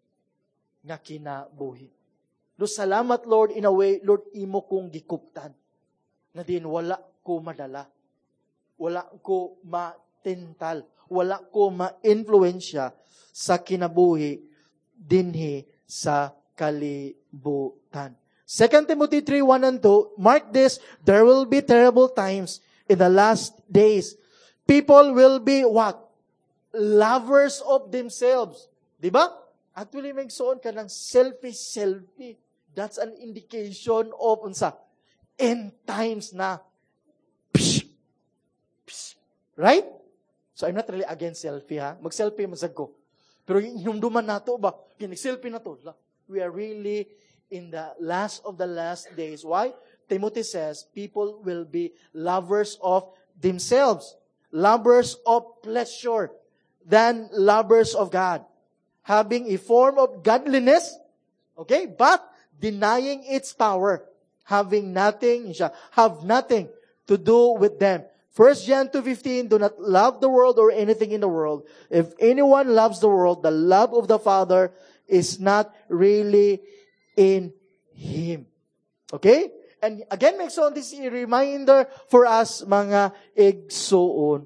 nga kinabuhi. Lord, salamat, Lord, in a way, Lord, imo kong gikuptan. Na din, wala ko madala. Wala ko matintal. Wala ko ma-influensya sa kinabuhi dinhi sa kalibutan. 2 Timothy 3:1 and 2, mark this, there will be terrible times in the last days. People will be what? Lovers of themselves. Diba? Actually, maigsoon ka ng selfie. That's an indication of unsa? End times na. Psh! Psh! Right? So, I'm not really against selfie, ha? Mag-selfie, masag ko. Pero yung duman na to ba? Kinig-selfie na to. We are really in the last of the last days. Why? Timothy says, people will be lovers of themselves, lovers of pleasure, than lovers of God, having a form of godliness, okay, but denying its power, have nothing to do with them. 1 John 2:15, do not love the world or anything in the world. If anyone loves the world, the love of the Father is not really in him. Okay? And again, maigsoon, this is a reminder for us, mga igsoon.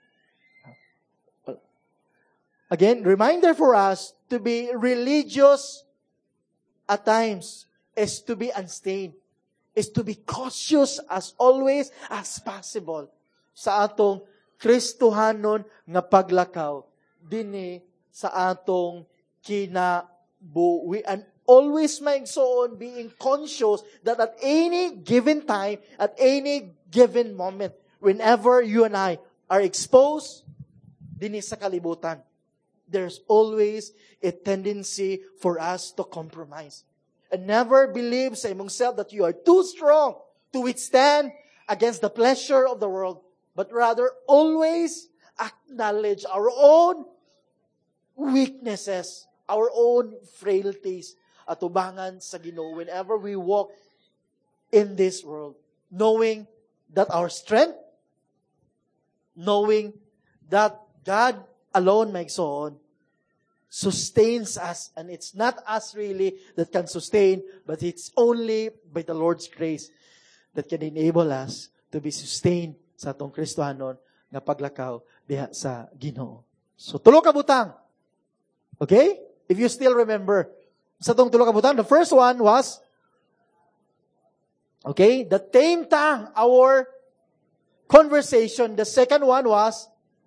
Again, reminder for us to be religious at times is to be unstained, is to be cautious as always as possible sa atong Kristohanon nga paglakaw dinhi sa atong kinabuhi. And always maigsoon, being conscious that at any given time, at any given moment, whenever you and I are exposed dinhi sa kalibutan, there's always a tendency for us to compromise. And never believe sa imong self that you are too strong to withstand against the pleasure of the world, but rather always acknowledge our own weaknesses, our own frailties, at ubangan sa Ginoo whenever we walk in this world, knowing that our strength, knowing that God alone, maigsoon, sustains us, and it's not us really that can sustain, but it's only by the Lord's grace that can enable us to be sustained sa atong Kristohanon nga paglakaw diha sa Ginoo. So, tulo ka butang. Okay? If you still remember, sa itong tulo ka butang, the first one was Okay? The tame tongue, our conversation. The second one was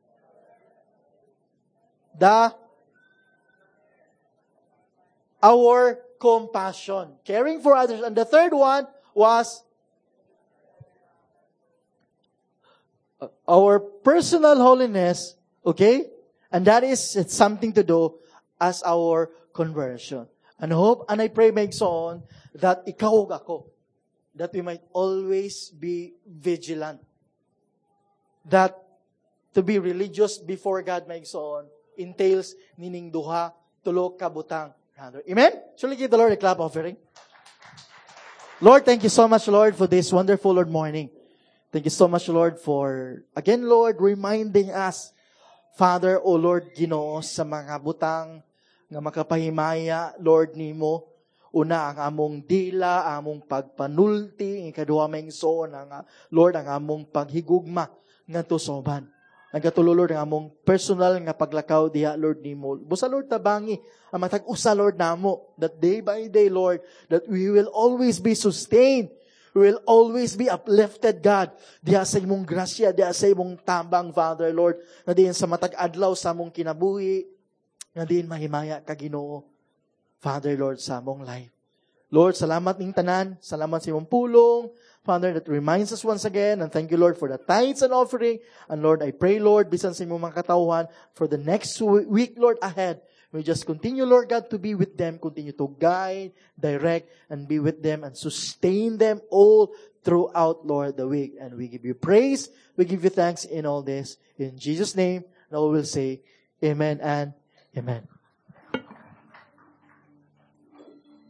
our compassion, caring for others. And the third one was our personal holiness, okay? And that is, it's something to do as our conversion. And I hope, and I pray, Megson, that ikaw ug ako, that we might always be vigilant. That to be religious before God, Megson, entails nining duha, tulo ka butang. Amen? Shall we give the Lord a clap offering? Lord, thank you so much, Lord, for this wonderful, Lord, morning. Thank you so much, Lord, for, again, Lord, reminding us, Father, O Lord, Ginoo, sa mga butang nga makapahimaya, Lord, nimo. Una, ang among dila, among pagpanulti, ikaduha mengson, ang Lord, ang among paghigugma nga tusoban. Ang katulo, Lord, ang among personal nga paglakaw diha, Lord, nimo. Busa, Lord, tabangi, ang matag-usa, Lord, namo, that day by day, Lord, that we will always be sustained. We will always be uplifted, God. Diha sa imong grasya, diha sa imong tambang, Father, Lord, na diyan sa matag-adlaw sa among kinabuhi, na diyan mahimaya ka, Ginoo, Father, Lord, sa among life. Lord, salamat ning tanan. Salamat sa imong pulong. Father, that reminds us once again. And thank you, Lord, for the tithes and offering. And Lord, I pray, Lord, bisan sa imong mga katawhan, for the next week, Lord, ahead, we just continue, Lord God, to be with them, continue to guide, direct, and be with them, and sustain them all throughout, Lord, the week. And we give you praise, we give you thanks in all this. In Jesus' name, now we will say, Amen and Amen.